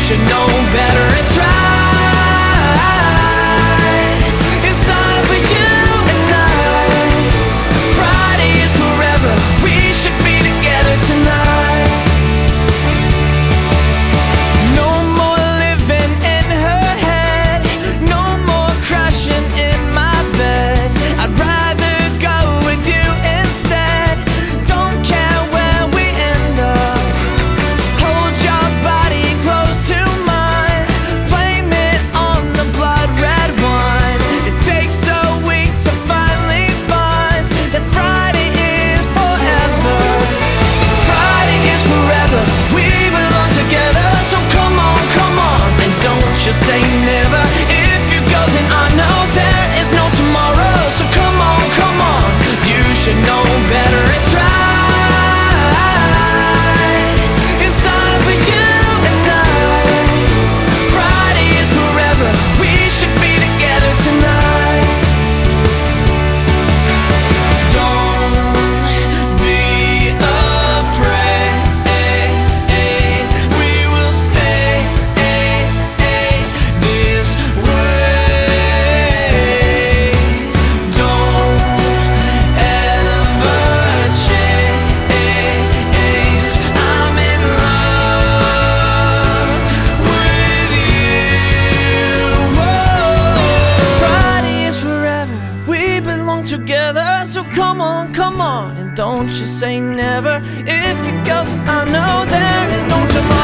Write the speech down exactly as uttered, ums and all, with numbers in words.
should know better. It's right. It's time for you and I. Friday is forever. We should be together tonight. No more living in her head. No more crashing in my bed. I'd rather go with you instead. Don't care where we end up. Hold your body close to mine. Blame it on the blood red wine. It takes a week to finally find that Friday is forever. Friday is forever. We belong together. So come on, come on, and don't you say never. If you go, then I know there is no tomorrow. So come on, come on, you should know better. It's right. It's time for you and I. Friday is forever. We should be together tonight. Don't be afraid. We will stay this way. Don't ever change. I'm in love with you. Friday is forever. We belong together. So come on, come on, and don't you say never. If you go, I know there is no tomorrow.